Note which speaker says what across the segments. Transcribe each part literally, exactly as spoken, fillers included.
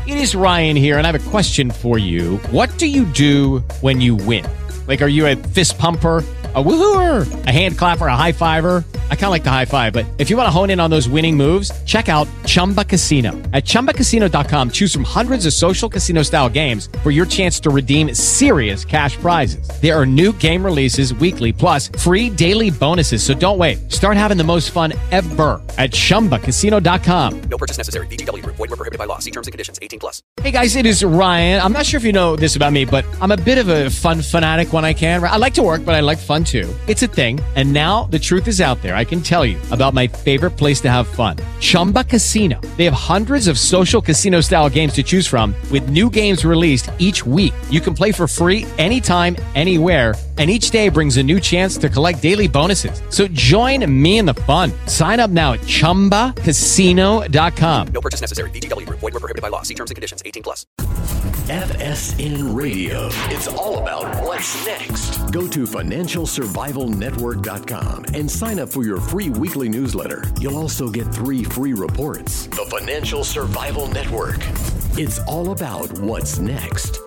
Speaker 1: It is Ryan here, and I have a question for you. What do you do when you win? Like, are you a fist pumper, a woohooer, a hand clapper, a high fiver? I kind of like the high five, but if you want to hone in on those winning moves, check out Chumba Casino. At chumba casino dot com, choose from hundreds of social casino style games for your chance to redeem serious cash prizes. There are new game releases weekly, plus free daily bonuses. So don't wait. Start having the most fun ever at chumba casino dot com.
Speaker 2: No purchase necessary. V G W Group. Void where prohibited by law. See terms and conditions. eighteen plus.
Speaker 1: Hey guys, it is Ryan. I'm not sure if you know this about me, but I'm a bit of a fun fanatic when I can. I like to work, but I like fun too. It's a thing. And now the truth is out there. I can tell you about my favorite place to have fun. Chumba Casino. They have hundreds of social casino style games to choose from with new games released each week. You can play for free anytime, anywhere. And each day brings a new chance to collect daily bonuses. So join me in the fun. Sign up now at chumba casino dot com.
Speaker 2: No purchase necessary. V G W Group. Void where prohibited by law. See terms and conditions. eighteen plus.
Speaker 3: F S N Radio. It's all about what's next. Go to financial survival network dot com and sign up for your free weekly newsletter. You'll also get three free reports. The Financial Survival Network. It's all about what's next.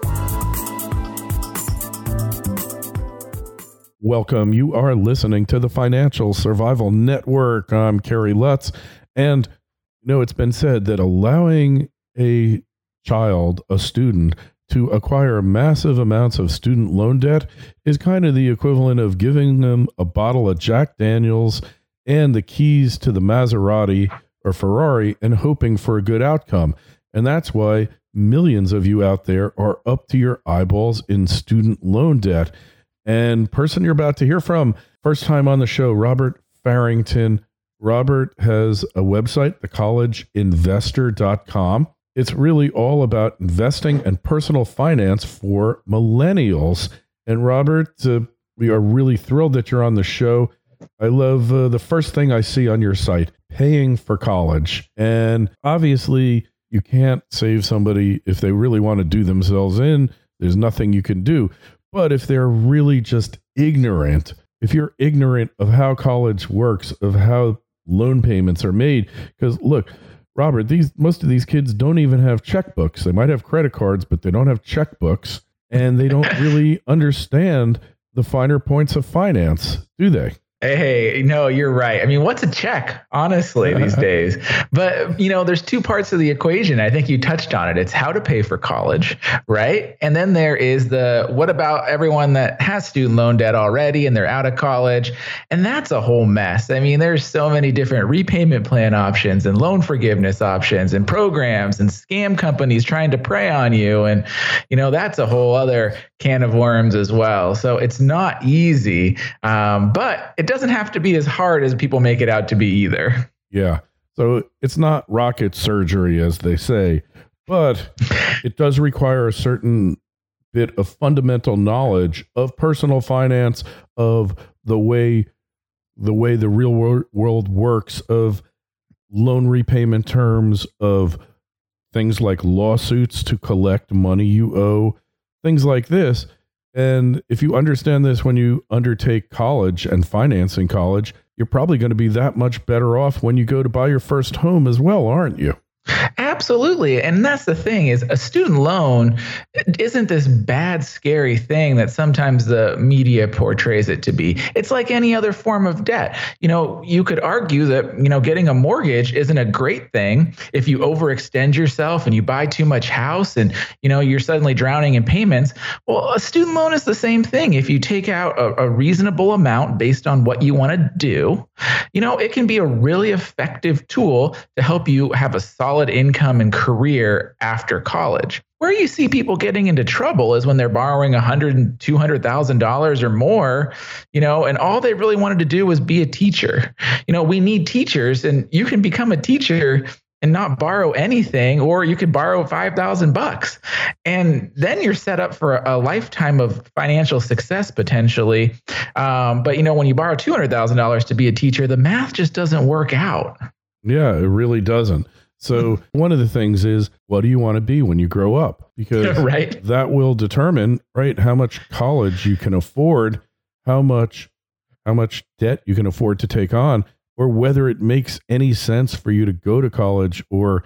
Speaker 4: Welcome. You are listening to the Financial Survival Network. I'm Kerry Lutz. And, you know, it's been said that allowing a child, a student, to acquire massive amounts of student loan debt is kind of the equivalent of giving them a bottle of Jack Daniels and the keys to the Maserati or Ferrari and hoping for a good outcome. And that's why millions of you out there are up to your eyeballs in student loan debt. And person you're about to hear from, first time on the show, Robert Farrington. Robert has a website, the college investor dot com. It's really all about investing and personal finance for millennials. And Robert, uh, we are really thrilled that you're on the show. I love uh, the first thing I see on your site, paying for college. And obviously, you can't save somebody if they really want to do themselves in. There's nothing you can do. But if they're really just ignorant, if you're ignorant of how college works, of how loan payments are made, because look, Robert, these most of these kids don't even have checkbooks. They might have credit cards, but they don't have checkbooks, and they don't really understand the finer points of finance, do they?
Speaker 5: Hey, no, you're right. I mean, what's a check, honestly, these days? But, you know, there's two parts of the equation. I think you touched on it. It's how to pay for college, right? And then there is the, what about everyone that has student loan debt already and they're out of college? And that's a whole mess. I mean, there's so many different repayment plan options and loan forgiveness options and programs and scam companies trying to prey on you. And, you know, that's a whole other can of worms as well. So it's not easy, um, but it doesn't have to be as hard as people make it out to be either.
Speaker 4: Yeah. So it's not rocket surgery, as they say, but it does require a certain bit of fundamental knowledge of personal finance, of the way the way the real wor- world works, of loan repayment terms, of things like lawsuits to collect money you owe, things like this. And if you understand this when you undertake college and financing college, you're probably going to be that much better off when you go to buy your first home as well, aren't you?
Speaker 5: Absolutely. And that's the thing, is a student loan isn't this bad, scary thing that sometimes the media portrays it to be. It's like any other form of debt. You know, you could argue that, you know, getting a mortgage isn't a great thing if you overextend yourself and you buy too much house and, you know, you're suddenly drowning in payments. Well, a student loan is the same thing. If you take out a, a reasonable amount based on what you want to do, you know, it can be a really effective tool to help you have a solid income and career after college. Where you see people getting into trouble is when they're borrowing one hundred thousand dollars and two hundred thousand dollars or more, you know, and all they really wanted to do was be a teacher. You know, we need teachers, and you can become a teacher and not borrow anything, or you could borrow five thousand bucks. And then you're set up for a lifetime of financial success potentially. Um, but, you know, when you borrow two hundred thousand dollars to be a teacher, the math just doesn't work out.
Speaker 4: Yeah, it really doesn't. So one of the things is, what do you want to be when you grow up? Because
Speaker 5: right.
Speaker 4: that will determine, right, how much college you can afford, how much, how much debt you can afford to take on, or whether it makes any sense for you to go to college, or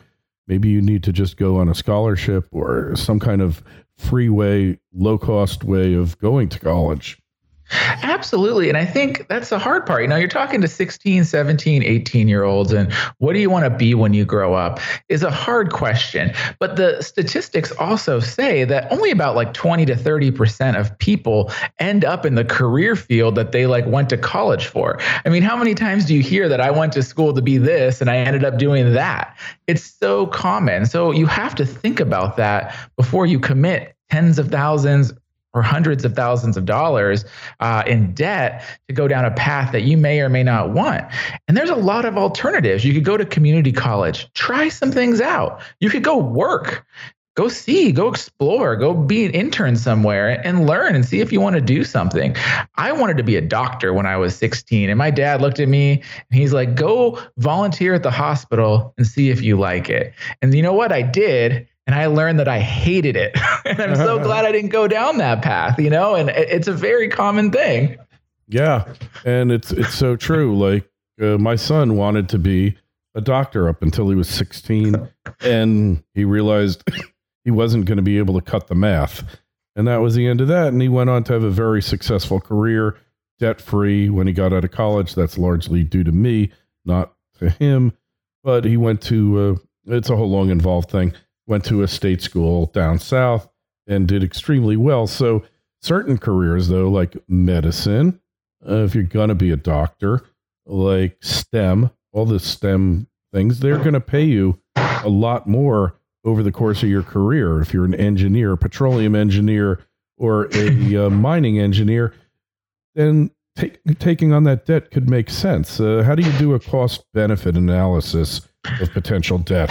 Speaker 4: maybe you need to just go on a scholarship or some kind of free way, low cost way of going to college.
Speaker 5: Absolutely. And I think that's the hard part. You know, you're talking to sixteen, seventeen, eighteen year olds, and what do you want to be when you grow up is a hard question. But the statistics also say that only about like twenty to thirty percent of people end up in the career field that they like went to college for. I mean, how many times do you hear that I went to school to be this and I ended up doing that? It's so common. So you have to think about that before you commit tens of thousands or hundreds of thousands of dollars uh, in debt to go down a path that you may or may not want. And there's a lot of alternatives. You could go to community college, try some things out. You could go work, go see, go explore, go be an intern somewhere and learn and see if you want to do something. I wanted to be a doctor when I was sixteen, and my dad looked at me and he's like, go volunteer at the hospital and see if you like it. And you know what? I did. And I learned that I hated it. And I'm so glad I didn't go down that path, you know, and it's a very common thing.
Speaker 4: Yeah. And it's, it's so true. Like uh, my son wanted to be a doctor up until he was sixteen, and he realized he wasn't going to be able to cut the math. And that was the end of that. And he went on to have a very successful career, debt-free when he got out of college. That's largely due to me, not to him. But he went to, uh, it's a whole long involved thing. Went to a state school down south and did extremely well. So certain careers, though, like medicine, uh, if you're going to be a doctor, like STEM, all the STEM things, they're going to pay you a lot more over the course of your career. If you're an engineer, a petroleum engineer, or a uh, mining engineer, then take, taking on that debt could make sense. Uh, how do you do a cost-benefit analysis of potential debt?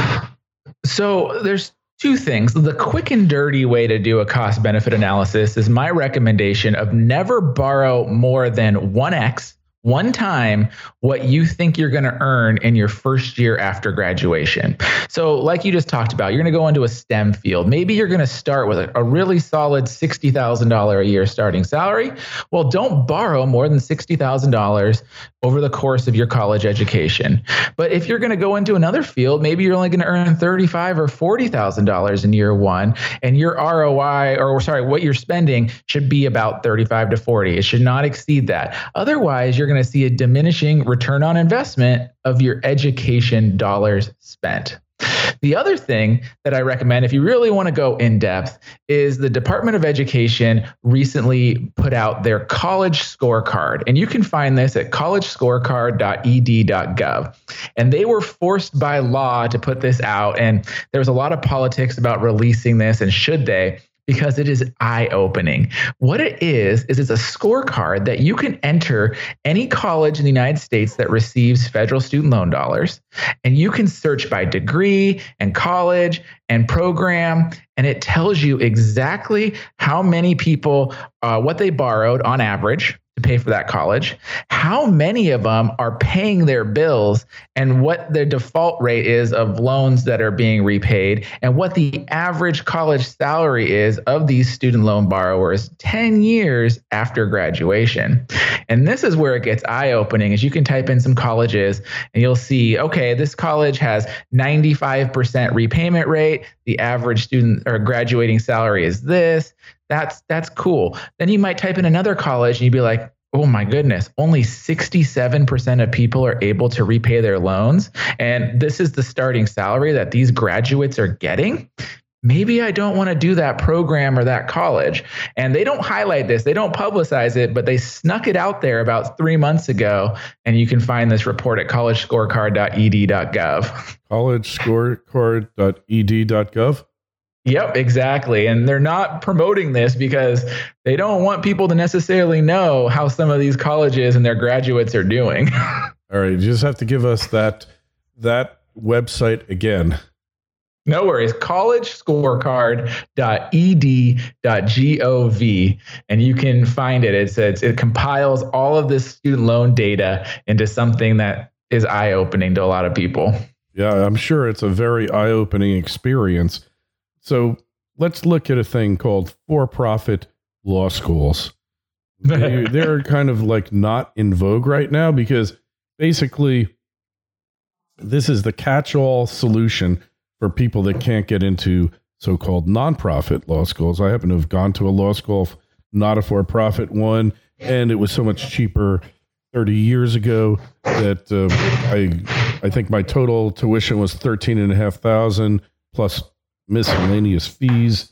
Speaker 5: So there's two things. The quick and dirty way to do a cost benefit analysis is my recommendation of never borrow more than one X, one time, what you think you're going to earn in your first year after graduation. So like you just talked about, you're going to go into a STEM field. Maybe you're going to start with a, a really solid sixty thousand dollars a year starting salary. Well, don't borrow more than sixty thousand dollars over the course of your college education. But if you're going to go into another field, maybe you're only going to earn thirty-five thousand dollars or forty thousand dollars in year one, and your R O I, or sorry, what you're spending should be about thirty-five to forty. It should not exceed that. Otherwise, you're going to see a diminishing return on investment of your education dollars spent. The other thing that I recommend, if you really want to go in depth, is the Department of Education recently put out their college scorecard. And you can find this at college scorecard dot e d dot gov. And they were forced by law to put this out. And there was a lot of politics about releasing this, and should they? Because it is eye-opening. What it is, is it's a scorecard that you can enter any college in the United States that receives federal student loan dollars, and you can search by degree and college and program, and it tells you exactly how many people, uh, what they borrowed on average to pay for that college, how many of them are paying their bills, and what their default rate is of loans that are being repaid, and what the average college salary is of these student loan borrowers ten years after graduation. And this is where it gets eye-opening, is you can type in some colleges and you'll see, okay, this college has ninety-five percent repayment rate. The average student or graduating salary is this. That's that's cool. Then you might type in another college and you'd be like, oh my goodness, only sixty-seven percent of people are able to repay their loans. And this is the starting salary that these graduates are getting. Maybe I don't want to do that program or that college. And they don't highlight this. They don't publicize it, but they snuck it out there about three months ago. And you can find this report at college scorecard dot e d dot gov.
Speaker 4: college scorecard dot e d dot gov?
Speaker 5: Yep, exactly. And they're not promoting this because they don't want people to necessarily know how some of these colleges and their graduates are doing.
Speaker 4: All right, you just have to give us that that website again.
Speaker 5: No worries. college scorecard dot e d dot gov. And you can find it. It's, it's, it compiles all of this student loan data into something that is eye-opening to a lot of people.
Speaker 4: Yeah, I'm sure it's a very eye-opening experience. So let's look at a thing called for-profit law schools. They, they're kind of like not in vogue right now because basically this is the catch-all solution for people that can't get into so-called nonprofit law schools. I happen to have gone to a law school, not a for-profit one, and it was so much cheaper thirty years ago that uh, I I think my total tuition was thirteen and a half thousand plus miscellaneous fees.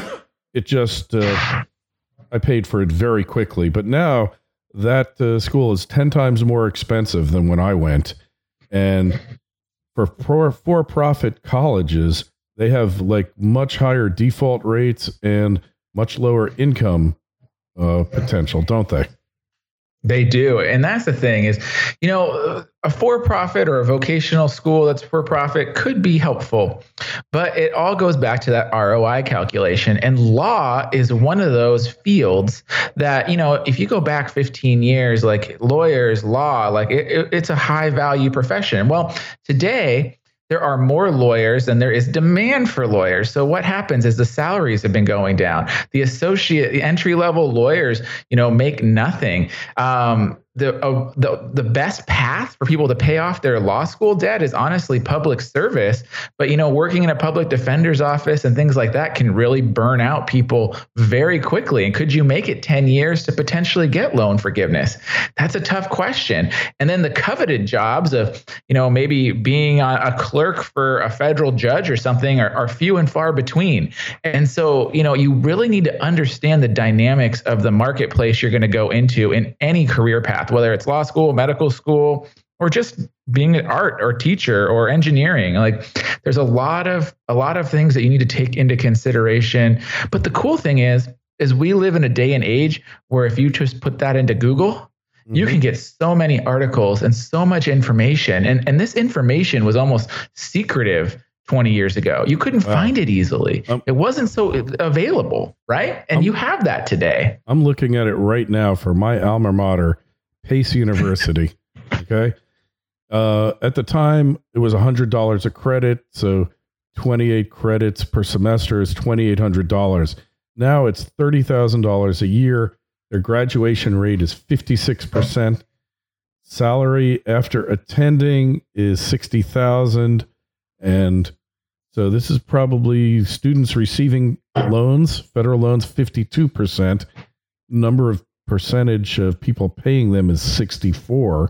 Speaker 4: It just uh, I paid for it very quickly, but now that uh, school is ten times more expensive than when I went, and for for for-profit colleges, they have like much higher default rates and much lower income uh, potential, don't they?
Speaker 5: They do. And that's the thing is, you know, a for-profit or a vocational school that's for-profit could be helpful, but it all goes back to that R O I calculation. And law is one of those fields that, you know, if you go back fifteen years, like lawyers, law, like it, it, it's a high value profession. Well, today, there are more lawyers than there is demand for lawyers. So what happens is the salaries have been going down. The associate, the entry level lawyers, you know, make nothing. Um, the, uh, the the best path for people to pay off their law school debt is honestly public service. But, you know, working in a public defender's office and things like that can really burn out people very quickly. And could you make it ten years to potentially get loan forgiveness? That's a tough question. And then the coveted jobs of, you know, maybe being a, a clerk for a federal judge or something are, are few and far between. And so, you know, you really need to understand the dynamics of the marketplace you're going to go into in any career path, whether it's law school, medical school, or just being an art or teacher or engineering. Like there's a lot of a lot of things that you need to take into consideration. But the cool thing is, is we live in a day and age where if you just put that into Google, mm-hmm. you can get so many articles and so much information. And, and this information was almost secretive twenty years ago. You couldn't wow. find it easily. Um, it wasn't so available, right? And
Speaker 4: I'm,
Speaker 5: you have that today.
Speaker 4: I'm looking at it right now for my alma mater, Pace University. Okay. Uh, at the time, it was one hundred dollars a credit. So twenty-eight credits per semester is two thousand eight hundred dollars. Now it's thirty thousand dollars a year. Their graduation rate is fifty-six percent. Salary after attending is sixty thousand dollars. And so this is probably students receiving loans, federal loans, fifty-two percent. Number of percentage of people paying them is sixty-four.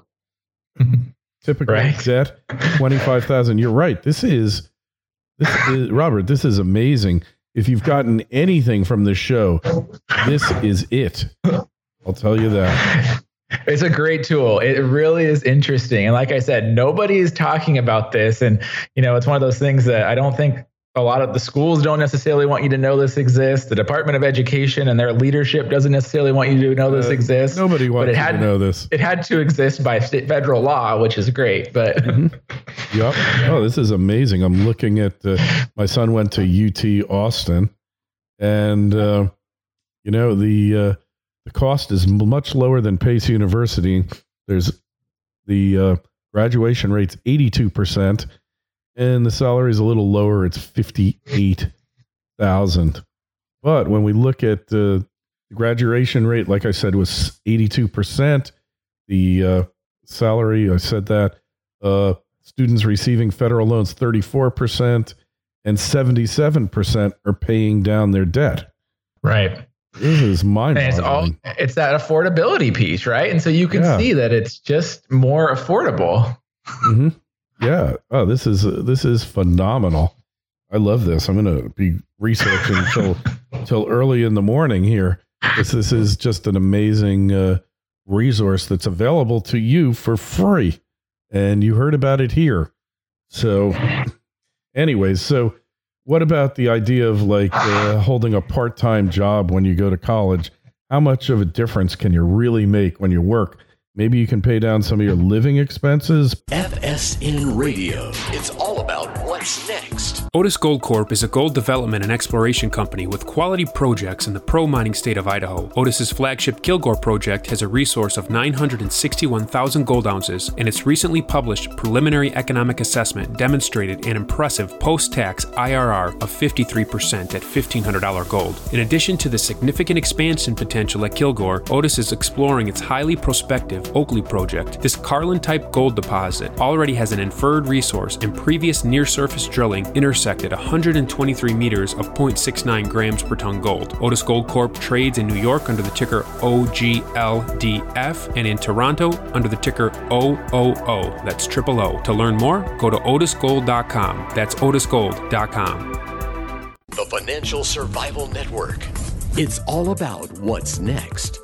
Speaker 4: Typical right. debt, twenty-five thousand. You're right. This is, this is, Robert, this is amazing. If you've gotten anything from this show, this is it. I'll tell you that.
Speaker 5: It's a great tool. It really is interesting. And like I said, nobody is talking about this. And, you know, it's one of those things that I don't think a lot of the schools don't necessarily want you to know this exists. The Department of Education and their leadership doesn't necessarily want you to know this uh, exists.
Speaker 4: Nobody wants
Speaker 5: it
Speaker 4: you
Speaker 5: had,
Speaker 4: to know this.
Speaker 5: It had to exist by state federal law, which is great. But
Speaker 4: mm-hmm. Yep. Oh, this is amazing. I'm looking at, uh, my son went to U T Austin, and, uh, you know, the, uh, the cost is much lower than Pace University. There's the uh, graduation rate's eighty-two percent, and the salary is a little lower. It's fifty-eight thousand. But when we look at uh, the graduation rate, like I said, was eighty-two percent. The uh, salary, I said that. Uh, students receiving federal loans, thirty-four percent, and seventy-seven percent are paying down their debt.
Speaker 5: Right.
Speaker 4: This is mind-boggling.
Speaker 5: It's all, it's that affordability piece, right? And so you can yeah. see that it's just more affordable.
Speaker 4: Mm-hmm. Yeah. Oh, this is uh, this is phenomenal. I love this. I'm going to be researching until until early in the morning here. This this is just an amazing uh, resource that's available to you for free, and you heard about it here. So, anyways, so. What about the idea of like uh, holding a part-time job when you go to college? How much of a difference can you really make when you work? Maybe you can pay down some of your living expenses.
Speaker 3: F S N Radio. It's all about what's next.
Speaker 6: Otis Gold Corp is a gold development and exploration company with quality projects in the pro-mining state of Idaho. Otis's flagship Kilgore project has a resource of nine hundred sixty-one thousand gold ounces, and its recently published preliminary economic assessment demonstrated an impressive post-tax I R R of fifty-three percent at fifteen hundred dollars gold. In addition to the significant expansion potential at Kilgore, Otis is exploring its highly prospective massive Oakley project, this Carlin-type gold deposit already has an inferred resource and previous near-surface drilling intersected one hundred twenty-three meters of zero point six nine grams per ton gold. Otis Gold Corp trades in New York under the ticker O G L D F and in Toronto under the ticker O O O. That's triple O. To learn more, go to otis gold dot com. That's otis gold dot com.
Speaker 3: The Financial Survival Network. It's all about what's next.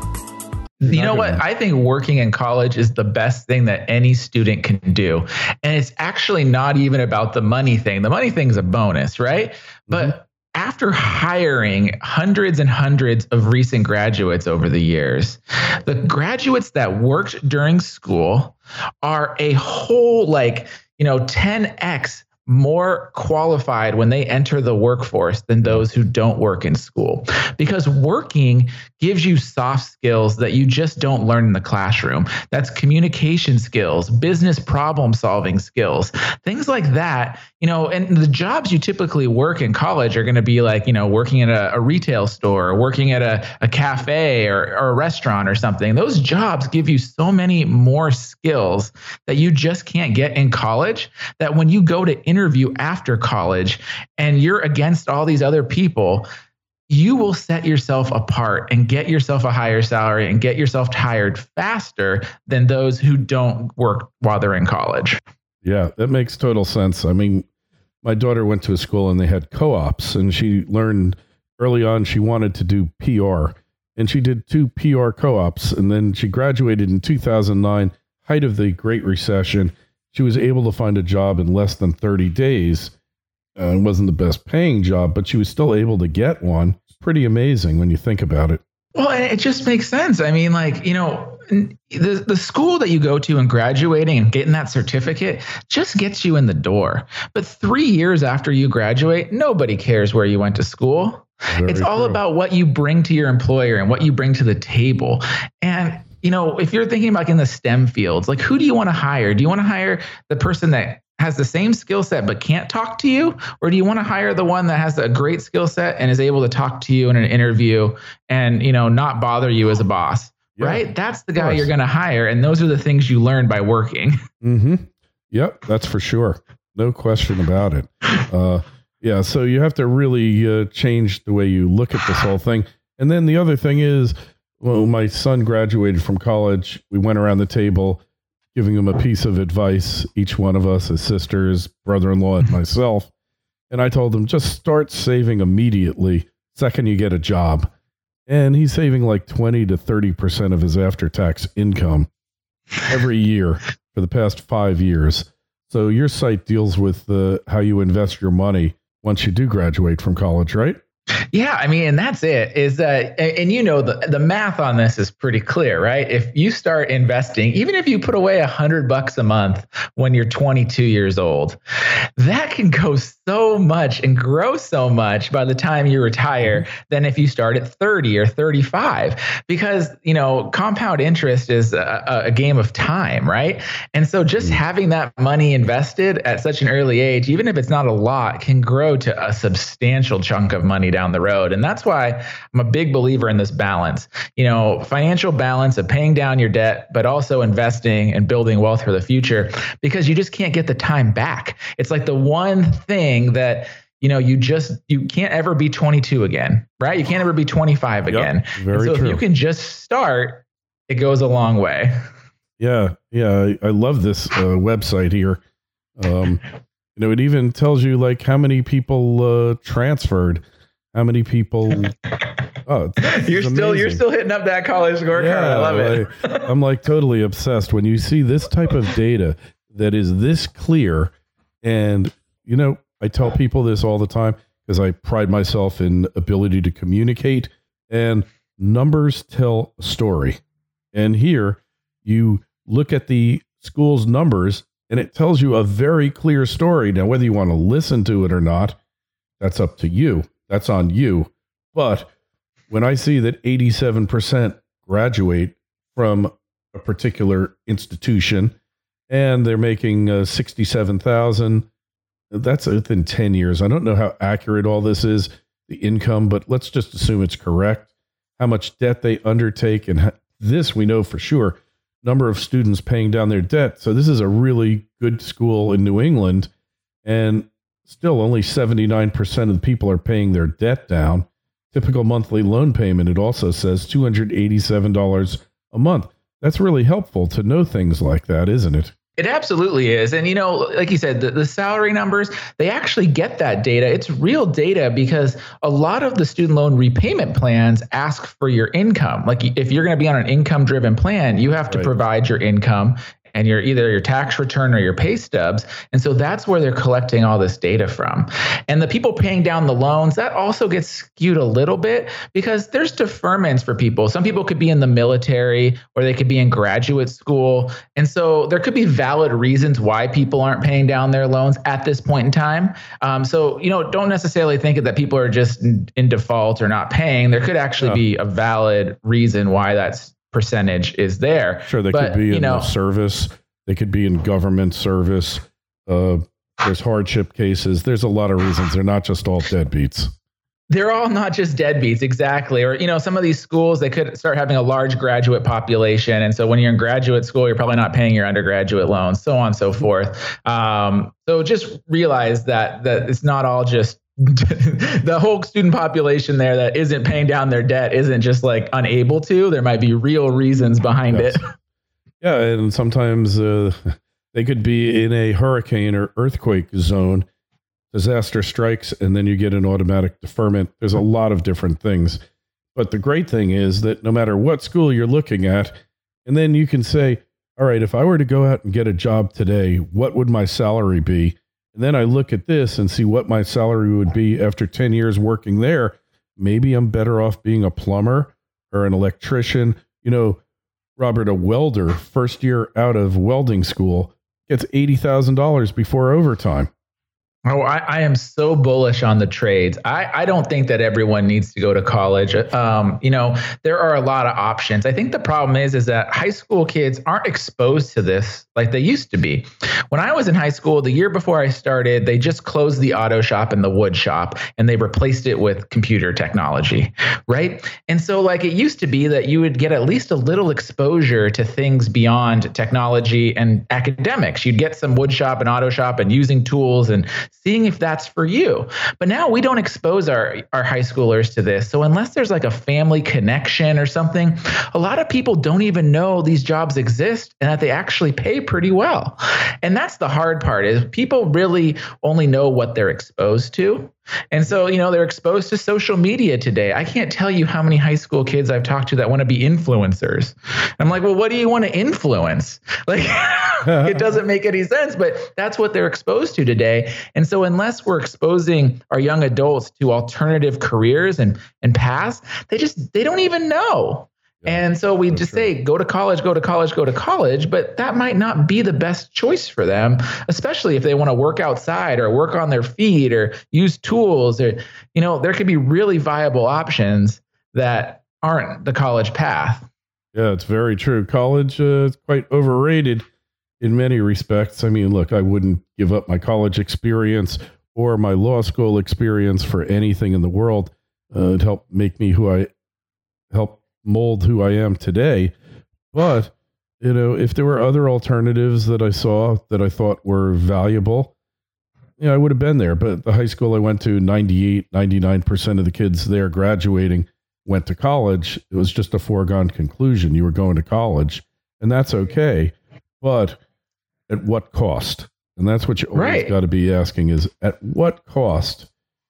Speaker 5: You know what? I think working in college is the best thing that any student can do. And it's actually not even about the money thing. The money thing is a bonus, right? But mm-hmm. after hiring hundreds and hundreds of recent graduates over the years, the graduates that worked during school are a whole, like, you know, ten x more qualified when they enter the workforce than those who don't work in school. Because working gives you soft skills that you just don't learn in the classroom. That's communication skills, business problem solving skills, things like that. You know, and the jobs you typically work in college are going to be like, you know, working at a, a retail store, or working at a, a cafe or, or a restaurant or something. Those jobs give you so many more skills that you just can't get in college, that when you go to interview after college and you're against all these other people, you will set yourself apart and get yourself a higher salary and get yourself hired faster than those who don't work while they're in college.
Speaker 4: Yeah, that makes total sense. I mean, my daughter went to a school and they had co-ops, and she learned early on she wanted to do P R, and she did two P R co-ops, and then she graduated in two thousand nine, height of the Great Recession. She was able to find a job in less than thirty days. Uh, it wasn't the best paying job, but she was still able to get one. It's pretty amazing when you think about it.
Speaker 5: Well, and it just makes sense. I mean, like, you know, the the school that you go to and graduating and getting that certificate just gets you in the door. But three years after you graduate, nobody cares where you went to school. Very it's all true. About what you bring to your employer and what you bring to the table. And, you know, if you're thinking about like in the STEM fields, like, who do you want to hire? Do you want to hire the person that has the same skill set but can't talk to you? Or do you want to hire the one that has a great skill set and is able to talk to you in an interview and, you know, not bother you as a boss? Yeah, right? That's the guy you're going to hire. And those are the things you learn by working.
Speaker 4: Mm-hmm. Yep, that's for sure. No question about it. Uh, yeah, so you have to really uh, change the way you look at this whole thing. And then the other thing is, well, my son graduated from college. We went around the table giving him a piece of advice, each one of us, his sisters, brother-in-law, and myself. And I told him, just start saving immediately, second you get a job. And he's saving like twenty to thirty percent of his after-tax income every year for the past five years. So your site deals with uh, how you invest your money once you do graduate from college, right?
Speaker 5: Yeah, I mean, and that's it is that, and you know, the, the math on this is pretty clear, right? If you start investing, even if you put away a hundred bucks a month when you're twenty-two years old, that can go so much and grow so much by the time you retire than if you start at thirty or thirty-five, because, you know, compound interest is a, a game of time, right? And so just having that money invested at such an early age, even if it's not a lot, can grow to a substantial chunk of money down the road. And that's why I'm a big believer in this balance, you know, financial balance of paying down your debt, but also investing and building wealth for the future, because you just can't get the time back. It's like the one thing that, you know, you just, you can't ever be twenty-two again, right? You can't ever be twenty-five again.
Speaker 4: Yep, very
Speaker 5: so
Speaker 4: true.
Speaker 5: If you can just start, it goes a long way.
Speaker 4: Yeah. Yeah. I, I love this uh, website here. Um, you know, it even tells you like how many people uh, transferred. How many people? Oh,
Speaker 5: you're still amazing. You're still hitting up that college scorecard.
Speaker 4: Yeah,
Speaker 5: I love it.
Speaker 4: I, I'm like totally obsessed when you see this type of data that is this clear. And you know, I tell people this all the time because I pride myself in ability to communicate, and numbers tell a story. And here you look at the school's numbers and it tells you a very clear story. Now, whether you want to listen to it or not, that's up to you. That's on you. But when I see that eighty-seven percent graduate from a particular institution and they're making uh, sixty-seven thousand, that's within ten years. I don't know how accurate all this is, the income, but let's just assume it's correct. How much debt they undertake. And how, this we know for sure. number of students paying down their debt. So this is a really good school in New England, and still only seventy-nine percent of the people are paying their debt down. Typical monthly loan payment, it also says two hundred eighty-seven dollars a month. That's really helpful to know things like that, isn't it?
Speaker 5: It absolutely is. And, you know, like you said, the, the salary numbers, they actually get that data. It's real data because a lot of the student loan repayment plans ask for your income. Like if you're going to be on an income driven plan, you have to right. provide your income and your either your tax return or your pay stubs. And so that's where they're collecting all this data from. And the people paying down the loans, that also gets skewed a little bit because there's deferments for people. Some people could be in the military or they could be in graduate school. And so there could be valid reasons why people aren't paying down their loans at this point in time. Um, so, you know, don't necessarily think that people are just in, in default or not paying. There could actually yeah. be a valid reason why that's percentage is there.
Speaker 4: Sure, they
Speaker 5: but,
Speaker 4: could be
Speaker 5: you
Speaker 4: in
Speaker 5: know,
Speaker 4: the service. They could be in government service. Uh, there's hardship cases. There's a lot of reasons. They're not just all deadbeats.
Speaker 5: They're all not just deadbeats, exactly. Or, you know, some of these schools, they could start having a large graduate population. And so when you're in graduate school, you're probably not paying your undergraduate loans, so on and so forth. Um, so just realize that that it's not all just the whole student population there that isn't paying down their debt isn't just like unable to. There might be real reasons behind yes. it.
Speaker 4: Yeah, and sometimes uh, they could be in a hurricane or earthquake zone. Disaster strikes, and then you get an automatic deferment. There's a lot of different things. But the great thing is that no matter what school you're looking at, and then you can say, all right, if I were to go out and get a job today, what would my salary be? And then I look at this and see what my salary would be after ten years working there. Maybe I'm better off being a plumber or an electrician. You know, Robert, a welder, first year out of welding school, gets eighty thousand dollars before overtime.
Speaker 5: Oh, I, I am so bullish on the trades. I, I don't think that everyone needs to go to college. Um, you know, there are a lot of options. I think the problem is, is that high school kids aren't exposed to this like they used to be. When I was in high school, the year before I started, they just closed the auto shop and the wood shop, and they replaced it with computer technology, right? And so like it used to be that you would get at least a little exposure to things beyond technology and academics. You'd get some wood shop and auto shop and using tools and seeing if that's for you. But now we don't expose our, our high schoolers to this. So unless there's like a family connection or something, a lot of people don't even know these jobs exist and that they actually pay pretty well. And that's the hard part, is people really only know what they're exposed to. And so, you know, they're exposed to social media today. I can't tell you how many high school kids I've talked to that want to be influencers. I'm like, well, what do you want to influence? Like, it doesn't make any sense, but that's what they're exposed to today. And so unless we're exposing our young adults to alternative careers and, and paths, they just, they don't even know. Yeah, and so we just true. say, go to college, go to college, go to college, but that might not be the best choice for them, especially if they want to work outside or work on their feet or use tools. Or, you know, there could be really viable options that aren't the college path.
Speaker 4: Yeah, it's very true. College uh, is quite overrated in many respects. I mean, look, I wouldn't give up my college experience or my law school experience for anything in the world. Uh, it helped make me who I help mold who I am today. But, you know, if there were other alternatives that I saw that I thought were valuable, yeah, I would have been there. But the high school I went to, ninety-eight, ninety-nine percent of the kids there graduating went to college. It was just a foregone conclusion. You were going to college, and that's okay. But at what cost? And that's what you always right. got to be asking, is at what cost?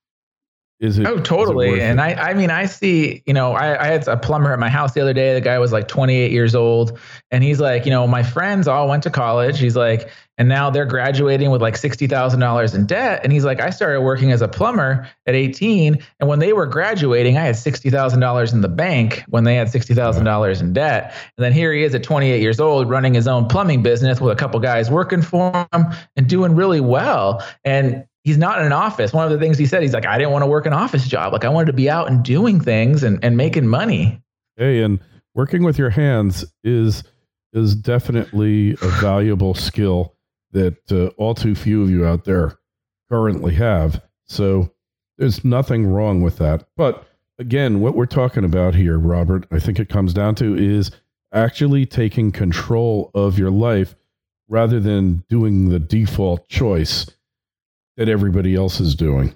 Speaker 4: Is it,
Speaker 5: oh, totally.
Speaker 4: Is it
Speaker 5: and
Speaker 4: it?
Speaker 5: I, I mean, I see, you know, I, I had a plumber at my house the other day. The guy was like twenty-eight years old. And he's like, you know, my friends all went to college. He's like, and now they're graduating with like sixty thousand dollars in debt. And he's like, I started working as a plumber at eighteen. And when they were graduating, I had sixty thousand dollars in the bank when they had sixty thousand dollars in debt. And then here he is at twenty-eight years old, running his own plumbing business with a couple guys working for him and doing really well. And he's not in an office. One of the things he said, he's like, I didn't want to work an office job. Like I wanted to be out and doing things and, and making money.
Speaker 4: Hey, and working with your hands is, is definitely a valuable skill that uh, all too few of you out there currently have. So there's nothing wrong with that. But again, what we're talking about here, Robert, I think it comes down to is actually taking control of your life rather than doing the default choice that everybody else is doing.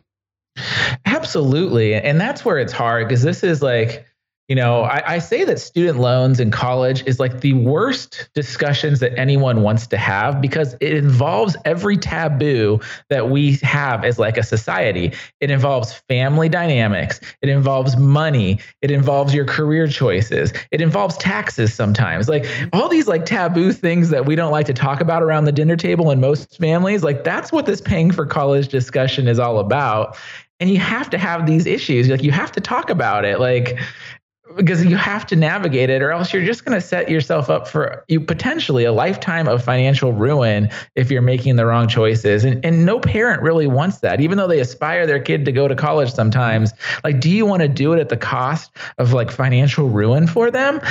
Speaker 5: Absolutely. And that's where it's hard, because this is like, you know, I, I say that student loans in college is like the worst discussions that anyone wants to have, because it involves every taboo that we have as like a society. It involves family dynamics. It involves money. It involves your career choices. It involves taxes sometimes. Like all these like taboo things that we don't like to talk about around the dinner table in most families. Like that's what this paying for college discussion is all about. And you have to have these issues. Like you have to talk about it. Like, because you have to navigate it, or else you're just going to set yourself up for you potentially a lifetime of financial ruin if you're making the wrong choices. And, and no parent really wants that, even though they aspire their kid to go to college sometimes. Like, do you want to do it at the cost of like financial ruin for them?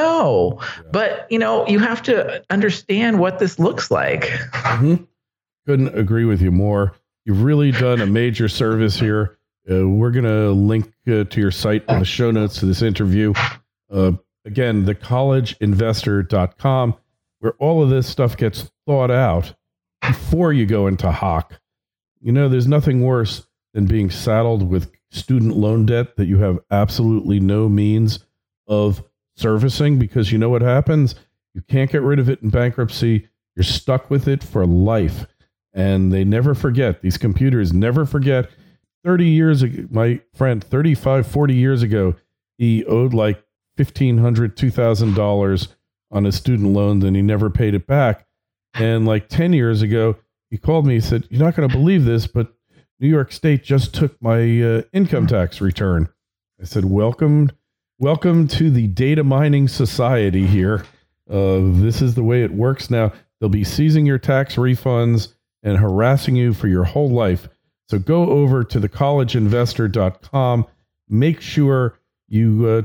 Speaker 5: No. Yeah. But, you know, you have to understand what this looks like.
Speaker 4: Mm-hmm. Couldn't agree with you more. You've really done a major service here. Uh, we're going to link uh, to your site in the show notes to this interview. Uh, again, the college investor dot com, where all of this stuff gets thought out before you go into Hawk. You know, there's nothing worse than being saddled with student loan debt that you have absolutely no means of servicing, because you know what happens? You can't get rid of it in bankruptcy. You're stuck with it for life. And they never forget. These computers never forget. thirty years ago, my friend, thirty-five, forty years ago, he owed like fifteen hundred dollars, two thousand dollars on his student loans, and he never paid it back. And like ten years ago, he called me. He said, "You're not going to believe this, but New York State just took my uh, income tax return." I said, welcome, welcome to the data mining society here. Uh, this is the way it works now. They'll be seizing your tax refunds and harassing you for your whole life. So go over to the college investor dot com. Make sure you uh,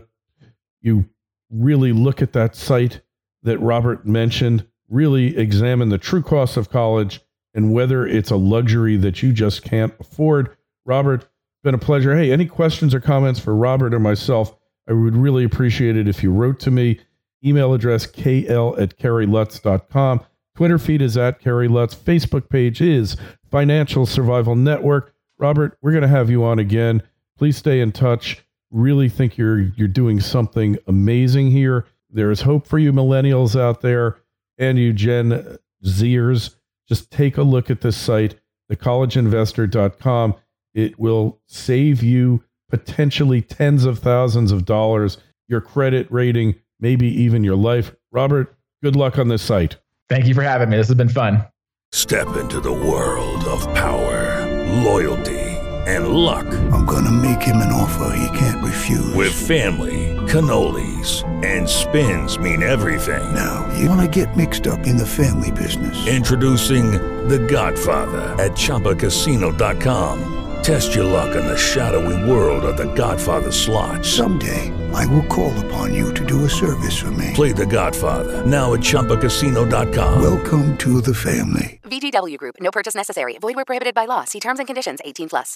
Speaker 4: you really look at that site that Robert mentioned. Really examine the true cost of college and whether it's a luxury that you just can't afford. Robert, been a pleasure. Hey, any questions or comments for Robert or myself? I would really appreciate it if you wrote to me. Email address k l at kerry lutz dot com. Twitter feed is at Kerry Lutz. Facebook page is Financial Survival Network. Robert, we're going to have you on again. Please stay in touch. Really think you're you're doing something amazing here. There is hope for you millennials out there and you Gen Zers. Just take a look at this site, the college investor dot com. It will save you potentially tens of thousands of dollars, your credit rating, maybe even your life. Robert, good luck on this site.
Speaker 5: Thank you for having me. This has been fun.
Speaker 7: Step into the world of power, loyalty, and luck.
Speaker 8: I'm going to make him an offer he can't refuse.
Speaker 7: With family, cannolis, and spins mean everything.
Speaker 8: Now, you want to get mixed up in the family business.
Speaker 7: Introducing The Godfather at Chumba Casino dot com. Test your luck in the shadowy world of The Godfather slot.
Speaker 8: Someday, I will call upon you to do a service for me.
Speaker 7: Play The Godfather now at Chumba Casino dot com.
Speaker 8: Welcome to the family.
Speaker 9: V G W Group. No purchase necessary. Void where prohibited by law. See terms and conditions. eighteen plus.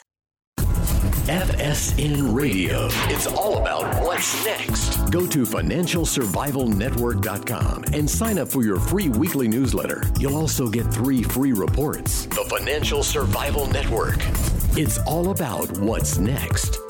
Speaker 3: F S N Radio. It's all about what's next. Go to Financial Survival Network dot com and sign up for your free weekly newsletter. You'll also get three free reports. The Financial Survival Network. It's all about what's next.